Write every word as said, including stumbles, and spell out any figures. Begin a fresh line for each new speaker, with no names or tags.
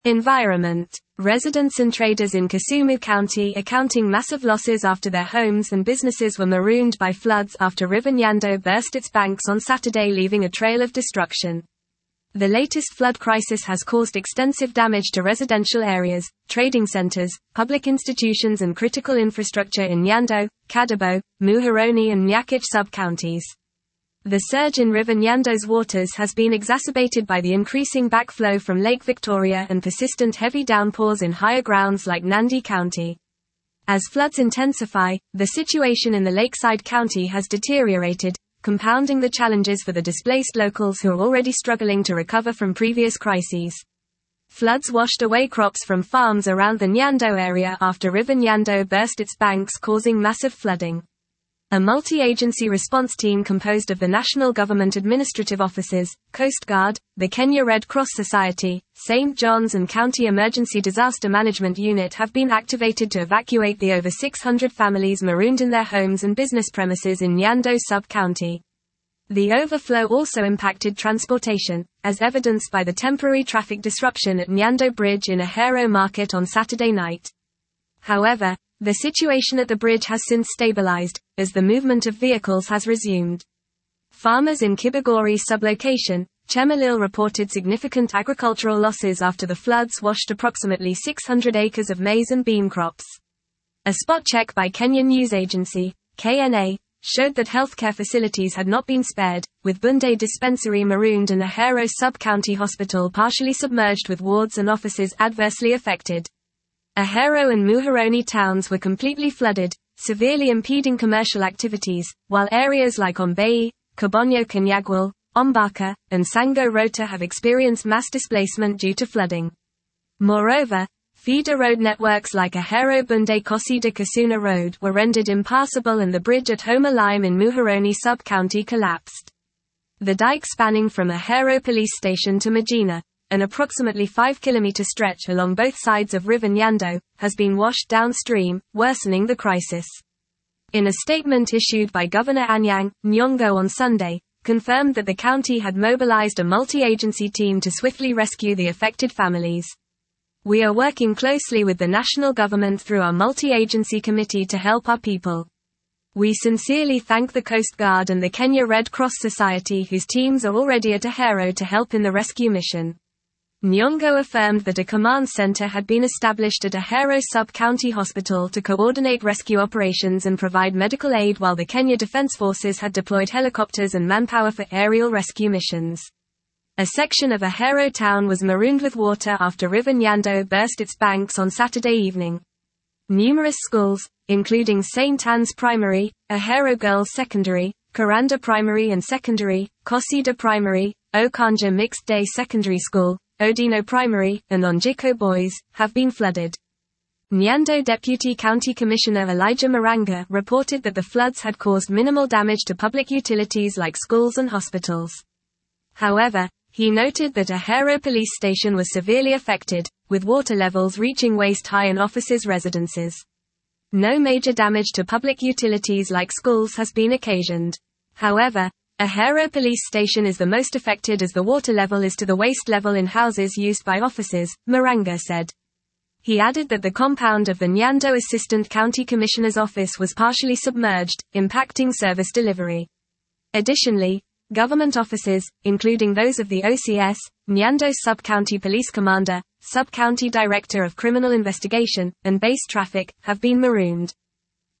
Environment. Residents and traders in Kisumu County accounting massive losses after their homes and businesses were marooned by floods after River Nyando burst its banks on Saturday, leaving a trail of destruction. The latest flood crisis has caused extensive damage to residential areas, trading centers, public institutions and critical infrastructure in Nyando, Kadabo, Muhoroni and Nyakach sub-counties. The surge in River Nyando's waters has been exacerbated by the increasing backflow from Lake Victoria and persistent heavy downpours in higher grounds like Nandi County. As floods intensify, the situation in the lakeside county has deteriorated, compounding the challenges for the displaced locals who are already struggling to recover from previous crises. Floods washed away crops from farms around the Nyando area after River Nyando burst its banks, causing massive flooding. A multi-agency response team composed of the national government administrative offices, Coast Guard, the Kenya Red Cross Society, Saint John's and County Emergency Disaster Management Unit have been activated to evacuate the over six hundred families marooned in their homes and business premises in Nyando sub-county. The overflow also impacted transportation, as evidenced by the temporary traffic disruption at Nyando Bridge in Ahero Market on Saturday night. However, the situation at the bridge has since stabilized, as the movement of vehicles has resumed. Farmers in Kibagori sublocation, Chemelil reported significant agricultural losses after the floods washed approximately six hundred acres of maize and bean crops. A spot check by Kenyan news agency, K N A, showed that healthcare facilities had not been spared, with Bunde Dispensary marooned and the Ahero sub-county hospital partially submerged with wards and offices adversely affected. Ahero and Muhoroni towns were completely flooded, severely impeding commercial activities, while areas like Ombei, Kabonyo Kanyagwal, Ombaka, and Sango Rota have experienced mass displacement due to flooding. Moreover, feeder road networks like Ahero Bunde Kosida Kasuna Road were rendered impassable and the bridge at Homa Lime in Muhoroni sub-county collapsed. The dike spanning from Ahero police station to Magina, an approximately five kilometer stretch along both sides of River Nyando, has been washed downstream, worsening the crisis. In a statement issued by Governor Anyang' Nyong'o on Sunday, confirmed that the county had mobilized a multi-agency team to swiftly rescue the affected families. We are working closely with the national government through our multi-agency committee to help our people. We sincerely thank the Coast Guard and the Kenya Red Cross Society, whose teams are already at Ahero to help in the rescue mission. Nyong'o affirmed that a command center had been established at Ahero sub-county hospital to coordinate rescue operations and provide medical aid, while the Kenya Defense Forces had deployed helicopters and manpower for aerial rescue missions. A section of Ahero town was marooned with water after River Nyando burst its banks on Saturday evening. Numerous schools, including Saint Anne's Primary, Ahero Girls Secondary, Karanda Primary and Secondary, Kosida Primary, Okanja Mixed Day Secondary School, Odino Primary, and Onjiko Boys, have been flooded. Nyando Deputy County Commissioner Elijah Maranga reported that the floods had caused minimal damage to public utilities like schools and hospitals. However, he noted that Ahero police station was severely affected, with water levels reaching waist-high in offices' residences. No major damage to public utilities like schools has been occasioned. However, Ahero police station is the most affected as the water level is to the waist level in houses used by officers, Maranga said. He added that the compound of the Nyando Assistant County Commissioner's office was partially submerged, impacting service delivery. Additionally, government offices, including those of the O C S, Nyando Sub-County Police Commander, Sub-County Director of Criminal Investigation, and Base Traffic, have been marooned.